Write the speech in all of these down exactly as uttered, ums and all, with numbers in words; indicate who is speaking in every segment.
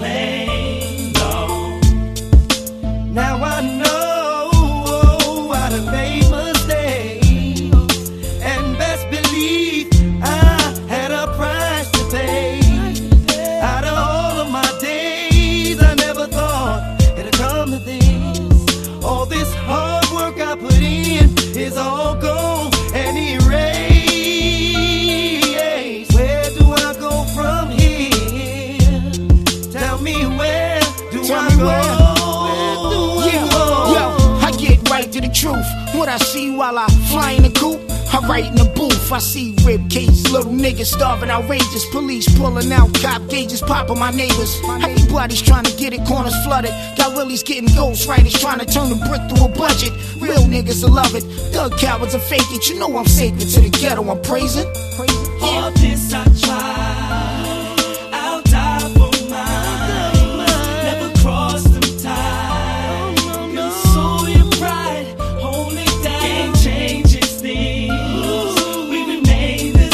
Speaker 1: claim. No.
Speaker 2: Now I know I done made mistakes, and best believe I had a price to pay. Out of all of my days, I never thought it'd come to this. All this hard work I put in is all gone and erased. Where do I go from here? Tell me where do
Speaker 3: Tell
Speaker 2: I
Speaker 3: me
Speaker 2: go?
Speaker 3: where.
Speaker 2: Where do I
Speaker 3: Yeah,
Speaker 2: go?
Speaker 3: yo, I get right to the truth. What I see while I fly in the coop, I write in the booth. I see rib cages, little niggas starving outrageous. Police pulling out cop gauges, popping my neighbors. Everybody's trying to get it, corners flooded. Got willies getting ghostwriters trying to turn the brick through a budget. Real niggas will love it, thug cowards will fake it. You know I'm sacred to the ghetto, I'm praising.
Speaker 1: All this I tried, I'll die for mine. Never cross them ties. Console your pride, hold it down. Game changes things, we remain the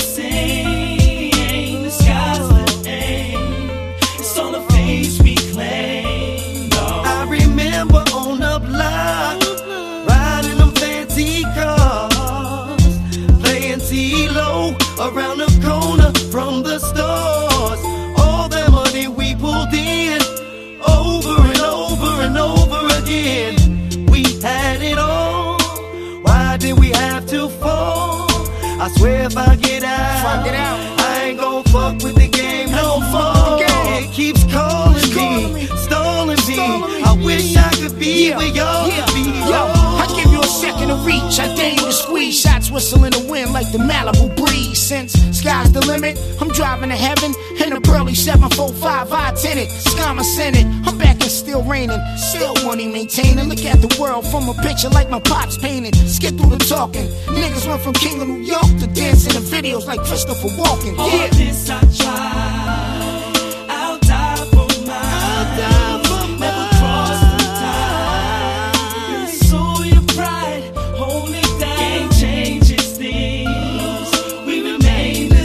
Speaker 1: same. The sky's the aim, it's on the face we claim. No.
Speaker 2: I remember on the block, riding them fancy cars, playing T-Lo around the corner from the stores. All that money we pulled in, over and over and over again. We had it all, why did we have to fall? I swear if I get out,
Speaker 3: Fuck it out.
Speaker 2: I ain't gon' fuck with the game no more. It keeps calling
Speaker 3: It's calling
Speaker 2: me,
Speaker 3: me.
Speaker 2: stalling
Speaker 3: Stalling
Speaker 2: me.
Speaker 3: me.
Speaker 2: I wish I could be
Speaker 3: Yeah,
Speaker 2: where y'all
Speaker 3: yeah,
Speaker 2: could be.
Speaker 3: yo, I give you a second to reach. I dare you to squeeze shots, whistle in the wind like the Malibu breeze. Since sky's the limit, I'm driving to heaven in a Burley seven four five I tenant. Scama Senate, I'm back and still raining, still money maintaining. Look at the world from a picture like my pops painted. Skip through the talking. Niggas went from King of New York to dancing in videos like Christopher Walken.
Speaker 1: All
Speaker 3: Yeah.
Speaker 1: this I tried, I'll die for mine. Never cross the tide. Console your pride, hold it down. Game changes things, we remain the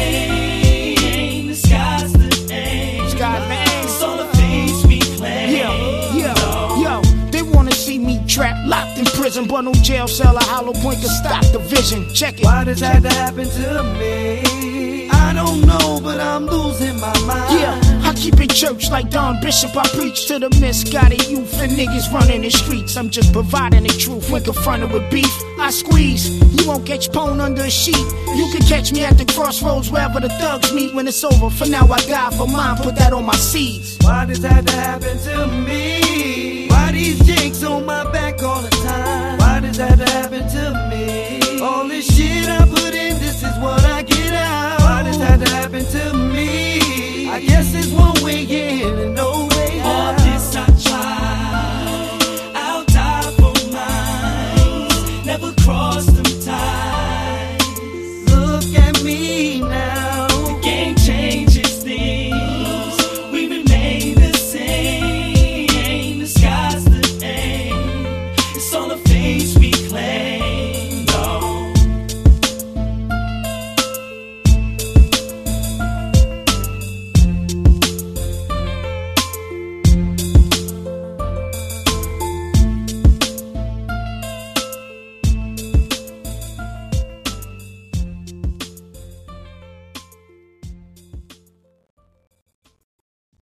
Speaker 1: same. The sky's the aim,
Speaker 3: Sky man.
Speaker 1: it's on the face we claim.
Speaker 3: Yeah, yeah, yo, they wanna see me trapped, locked in prison, but no jail cell or hollow point can stop the vision. Check it.
Speaker 2: Why does that happen to me? I don't know, but I'm losing my mind.
Speaker 3: Yeah, I keep it church like Don Bishop. I preach to the misguided youth and niggas running the streets. I'm just providing the truth when confronted with beef. I squeeze, you won't catch pone under a sheet. You can catch me at the crossroads wherever the thugs meet. When it's over, for now I die for mine, put that on my seeds.
Speaker 2: Why does that happen to me? Why these jinx on my back all the time? Why does that happen to me? All this shit I put in, this is what I get out. Why does that happen to me? I guess it's one way